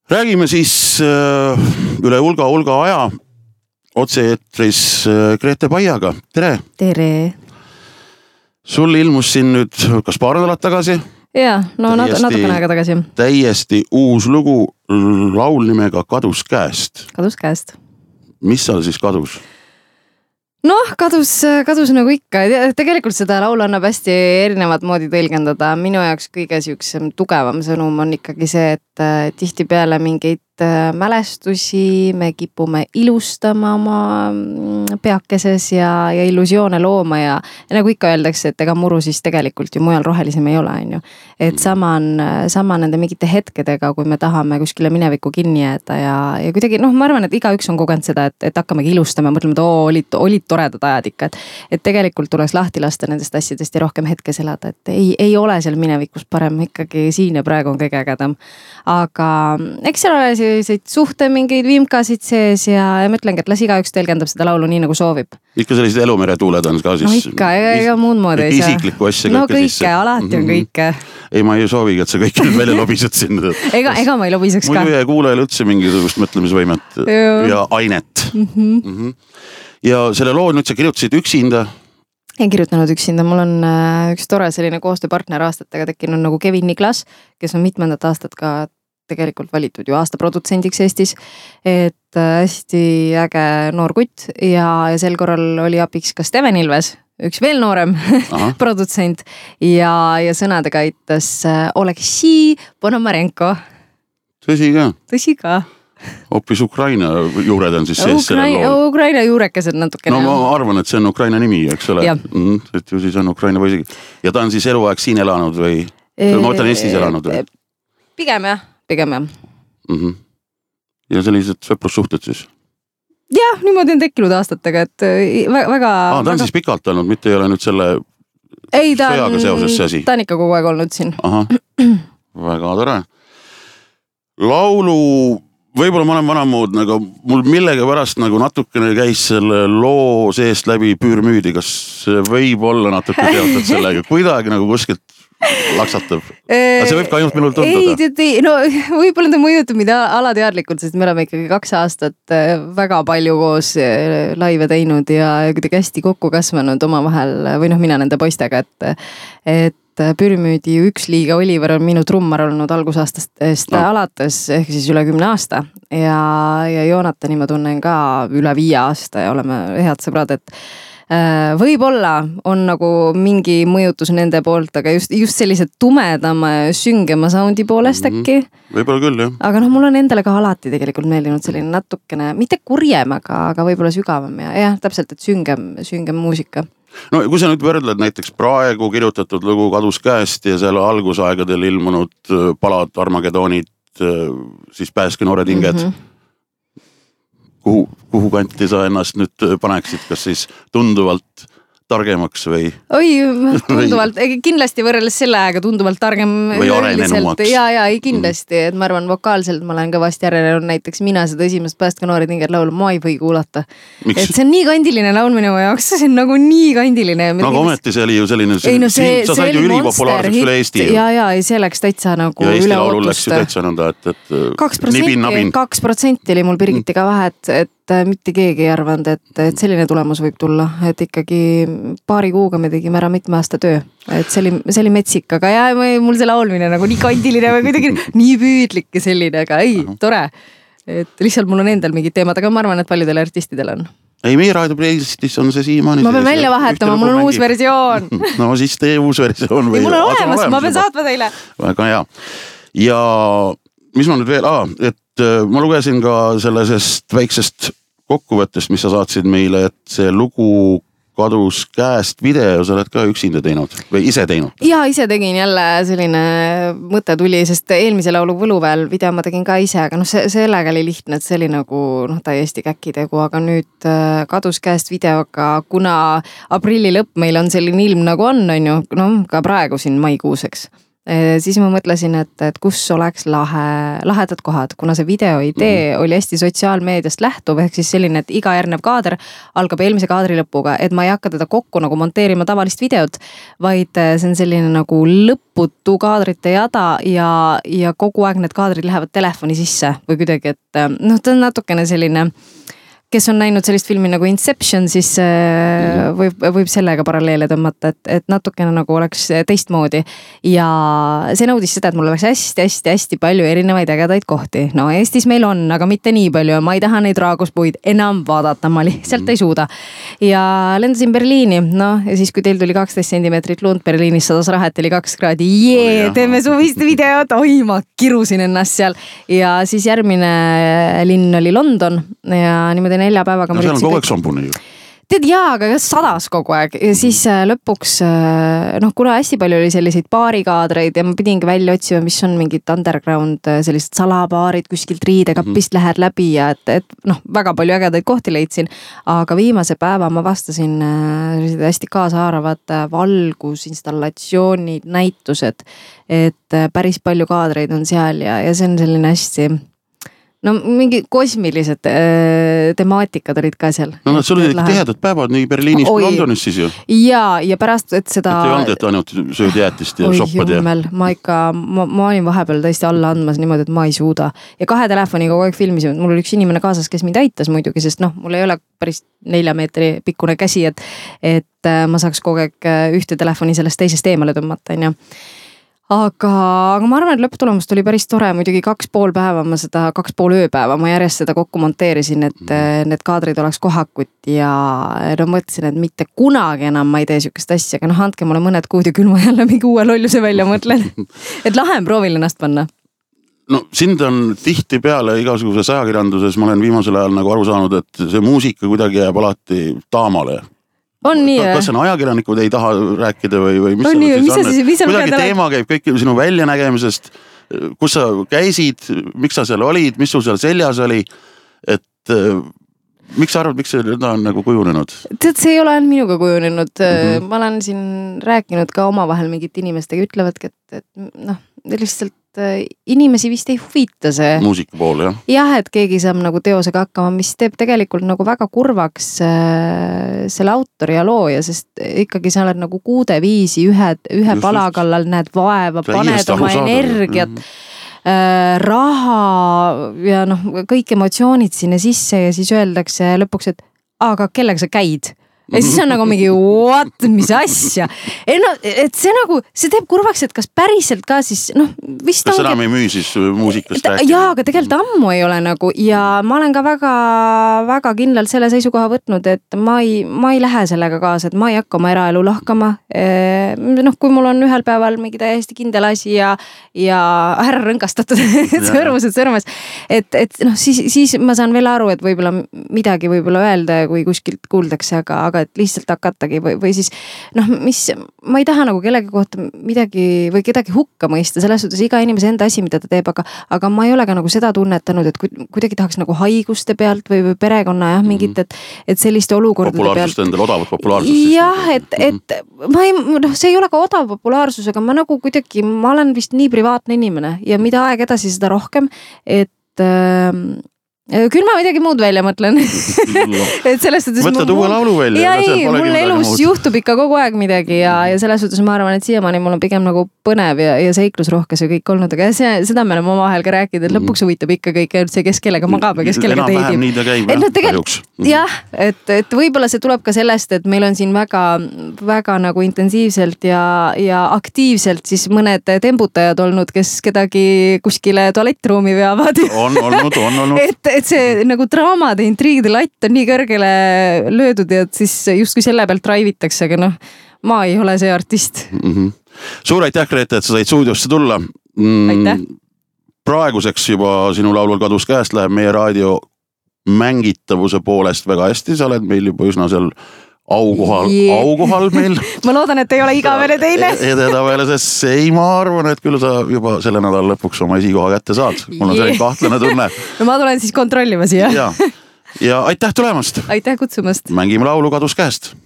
Räägime siis üle hulga aja otse-eetris Grete Paiaga. Tere! Tere! Sul ilmus siin nüüd kas paar nädalat tagasi? Jaa, no natukene aega tagasi. Täiesti uus lugu, laul nimega Kadus käest. Kadus käest. Mis seal siis kadus? Noh, kadus nagu ikka. Tegelikult seda laulu annab hästi erinevat moodi tõlgendada. Minu jaoks kõige siuksem tugevam sõnum on ikkagi see, et tihti peale mingeid mälestusi me kipume ilustama oma peakeses ja illusioone looma ja nagu ikka öeldakse, et ega muru siis tegelikult ju mujal rohelisem ei ole, on ju. Et sama nende mingite hetkedega, kui me tahame kuskile minevikku kinni jääda ja kuidagi, ma arvan, et igaüks on kogenud seda, et hakkamegi ilustama ja mõtleme, et olid toredad ajad ikka, et tegelikult tuleks lahti lasta nendest asjadest ja rohkem hetkes elada, et ei ole seal minevikus parem, ikkagi siin ja praegu on kõige ägedam. Aga eks seal ole selliseid suhte mingeid vimkasid sees ja mõtlengi, et las igaüks tõlgendab seda laulu nii nagu soovib. Ikka sellised elumeretuuled on ka siis? No ikka, ega muud moodi ei saa. Isiklikku asja no kõike, alati on kõike. Ei, ma ei soovigi, et sa kõik välja lobised siin. Ega ma ei lobiseks ka. Muidu jäi kuulajale üldse mingisugust mõtlemisvõimet ja ainet. Ja selle loo nüüd sa kirjutasid üksinda? Ei kirjutanud üksinda, mul on üks tore selline koostööpartner aastatega tekkinud nagu Kevin Niklas, kes on mitmendat aastat ka tegelikult valitud ju aasta produtsendiks Eestis, et hästi äge noor kutt ja sel korral oli abiks ka Steven Ilves, üks veel noorem produtsent ja sõnadega aitas Oleksii Ponomarenko. Tõsi ka? Tõsi ka. Hoopis Ukraina juured on siis sees selle lool. Ukraina juurekesed natukene. No ma arvan, et see on Ukraina nimi, eks ole. Et ju siis on Ukraina poisigi. Ja ta on siis eluaeg siin elanud või? Ma mõtlen Eestis elanud või? Pigem jah. Ja sellised sõprussuhted siis? Jah, niimoodi on tekkinud aastatega, et väga... ta on siis pikalt olnud, mitte ei ole nüüd selle sõjaga seoses see asi? Ta on ikka kogu aeg olnud siin. Väga tore. Laulu, võib-olla ma olen vanamood, aga mul millega pärast nagu natukene käis selle loo seest läbi püürmüüdi, kas võib olla natuke teatud sellega, kuidagi nagu kuskilt laksatab. Aga see võib ka ainult minul tundada. Ei, no võib-olla ta mõjutab mida alateadlikult, sest me oleme ikkagi 2 aastat väga palju koos laive teinud ja kuidagi hästi kokku kasvanud omavahel või mina nende poistega, et Pürimüüdi üks liiga Oliver on minu trummar olnud algusaastast alates ehk siis üle 10 aasta ja Joonatani ma tunnen ka üle 5 aasta ja oleme head sõbrad, et võib-olla on nagu mingi mõjutus nende poolt, aga just sellised tumedama ja süngema soundi poolest äkki. Võib-olla küll, jah. Aga mul on endale ka alati tegelikult meeldinud selline natukene, mitte kurjem, aga võib-olla sügavam ja täpselt, et süngem muusika. No kui sa nüüd võrdled näiteks praegu kirjutatud lugu Kadus käest ja selle algusaegadel ilmunud palad, Armageddonid, siis Pääske noored hinged, kuhu kanti sa ennast nüüd paneksid, kas siis tunduvalt targemaks või? Oi, tunduvalt, kindlasti võrreldes selle aega tunduvalt targem. Või arenenumaks. Ja, kindlasti, et ma arvan, vokaalselt ma olen kõvasti arenenud, näiteks mina seda esimest Pääske noored hinged laulu ma ei või kuulata. Miks? Et see on nii kandiline laul minu jaoks, see on nagu nii kandiline. No aga ometi see oli ju selline, sa said ju ülipopulaarseks üle Eesti. Ja, see läks täitsa nagu üle ootust. Ja Eesti laulul läks ju täitsa nõnda, et nibin-nabin. 2% oli mul Birgitiga vahet, et mitte keegi ei arvanud, et selline tulemus võib tulla, et ikkagi paari kuuga me tegime ära mitme aasta töö, et see oli metsik, aga mul see laulmine nagu nii kandiline või kuidagi nii püüdlik ja selline, aga ei, tore, et lihtsalt mul on endal mingid teemad, aga ma arvan, et paljudel artistidel on. Ei, meie raadioplaysistis on see siiamaani. Ma pean välja vahetama, mul on uus versioon. No siis tee uus versioon. Mul on olemas, ma pean saatma teile. Väga hea. Ja mis ma nüüd veel, et ma lugesin ka sellisest väiksest kokkuvõttest, mis sa saatsid meile, et see lugu Kadus käest video, sa oled ka üksinda teinud või ise teinud? Ja, ise tegin jälle selline mõte tuli, sest eelmise laulu Võluväel video ma tegin ka ise, aga sellega oli lihtne, et see oli nagu täiesti käkitegu, aga nüüd Kadus käest videoga, kuna aprilli lõpp meil on selline ilm nagu on ju, ka praegu siin maikuuseks. siis ma mõtlesin, et kus oleks lahedad kohad, kuna see video idee oli hästi sotsiaalmeediast lähtuv, ehk siis selline, et iga järgnev kaader algab eelmise kaadri lõpuga, et ma ei hakka teda kokku nagu monteerima tavalist videot, vaid see on selline nagu lõputu kaadrite jada ja kogu aeg need kaadrid lähevad telefoni sisse või kuidagi, et ta on natukene selline, kes on näinud sellist filmi nagu Inception, siis võib sellega paralleele tõmmata, et natukene nagu oleks teistmoodi. Ja see nõudis seda, et mul oleks hästi palju erinevaid ägedaid kohti. No Eestis meil on, aga mitte nii palju. Ma ei taha neid raaguspuid enam vaadata, ma lihtsalt ei suuda. Ja lendasin Berliini, ja siis kui teil tuli 12 sentimeetrit luund Berliinis, 100 rahet oli 2 kraadi. Teeme suvist videot, ma kirusin ennast seal. Ja siis järgmine linn oli London ja niimoodi 4 päevaga. No seal on kogu aeg sombune ju. Tead aga sadas kogu aeg ja siis lõpuks, kuna hästi palju oli selliseid baarikaadreid ja ma pidingi välja otsima, mis on mingid underground, sellised salabaarid kuskilt riidekapist lähed läbi ja et väga palju ägedaid kohti leidsin, aga viimase päeva ma vastasin hästi kaasaaravad valgusinstallatsioonid, näitused, et päris palju kaadreid on seal ja see on selline hästi mingi kosmilised temaatikad olid ka seal. Sul olid tehedad päevad nii Berliinis kui Londonis siis ju. Ja pärast, et seda... Et ei olnud, et ainult sööd jäätist ja soppad ja... Ma olin vahepeal tõesti alla andmas niimoodi, et ma ei suuda. Ja 2 telefoniga kogu aeg filmisime. Mul oli üks inimene kaasas, kes mind aitas muidugi, sest mul ei ole päris 4 meetri pikkune käsi, et ma saaks kogu aeg ühte telefoni sellest teisest eemale tõmmata, on ju. Aga ma arvan, et lõpptulemust oli päris tore, muidugi 2,5 päeva, 2,5 ööpäeva, ma järjest seda kokku monteerisin, et need kaadrid oleks kohakut ja mõtlesin, et mitte kunagi enam ma ei tee sükest asja, aga andke mulle mõned kuud ja küll ma jälle mingi uue lolluse välja mõtlen, et lahem proovil ennast panna. Sind on tihti peale igasuguses ajakirjanduses, ma olen viimasel ajal nagu aru saanud, et see muusika kuidagi jääb alati taamale. On nii, kas on ajakirjanikud ei taha rääkida või mis on nii, kuidagi teema käib kõik sinu väljanägemisest, kus sa käisid, miks sa seal olid, mis sul seal seljas oli, et miks sa arvad, miks see on nagu kujunenud? Tead, see ei ole ainult minuga kujunenud, ma olen siin rääkinud ka omavahel mingit inimestega, ütlevadki, et lihtsalt inimesi vist ei huvita see. Muusika pool, jah? Jah, et keegi saab nagu teosega hakkama, mis teeb tegelikult nagu väga kurvaks selle autori ja looja, sest ikkagi sa oled nagu kuude viisi ühe palakallal, näed vaeva, paned oma energiat, raha ja kõik emotsioonid sinna sisse ja siis öeldakse lõpuks, et aga kellega sa käid? Ja siis on nagu mingi, what, mis asja? Et see teeb kurvaks, et kas päriselt ka siis, vist kas enam ei müü siis muusikast rääkida? Jaa, aga tegelikult ammu ei ole nagu ja ma olen ka väga kindlalt selle seisukoha võtnud, et ma ei lähe sellega kaasa, et ma ei hakka oma eraelu lahkama. Kui mul on ühel päeval mingi täiesti kindel asi ja ära rõngastatud sõrmus, et siis ma saan veel aru, et võib-olla midagi võib-olla öelda, kui kuskilt kuuldakse, aga et lihtsalt hakatagi või siis ma ei taha nagu kellegi kohta midagi või kedagi hukka mõista, selles suhtes iga inimese enda asi, mida ta teeb, aga ma ei ole ka nagu seda tunnetanud, et kuidagi tahaks nagu haiguste pealt või perekonna mingit, et selliste olukordade pealt. Populaarsust endale, odavat populaarsust. Jah, et ma ei, see ei ole ka odav populaarsus, aga ma nagu kuidagi, ma olen vist nii privaatne inimene ja mida aeg edasi seda rohkem, et küll ma midagi muud välja mõtlen. Et selles suhtes võtad uue laulu välja. Mul elus juhtub ikka kogu aeg midagi ja selles suhtes ma arvan, et siiamaani mul on pigem nagu põnev ja seiklusrohkes ja kõik olnud, aga seda me oleme omavahel ka rääkinud, et lõpuks huvitab ikka kõik see, kes kellega magab ja kes kellega teidib. Nii ta käib, jah, et võib-olla see tuleb ka sellest, et meil on siin väga nagu intensiivselt ja aktiivselt siis mõned tembutajad olnud, kes kedagi kuskile tualettruumi veavad. On olnud. Et see nagu draamade, intriigide latt on nii kõrgele löödud ja siis justkui selle pealt draivitakse, aga ma ei ole see artist. Suur aitäh, Grete, et sa said stuudiosse tulla. Aitäh. Praeguseks juba sinu laulul kadus käest, läheb meie raadio mängitavuse poolest väga hästi, sa oled meil juba üsna seal aukohal meil. Ma loodan, et ei ole igavene teine. Ei, ma arvan, et küll sa juba selle nädala lõpuks oma esikoha kätte saad. Mul on selline kahtlane tunne. No ma tulen siis kontrollima siia. Ja aitäh tulemast. Aitäh kutsumast. Mängime laulu kadus käest.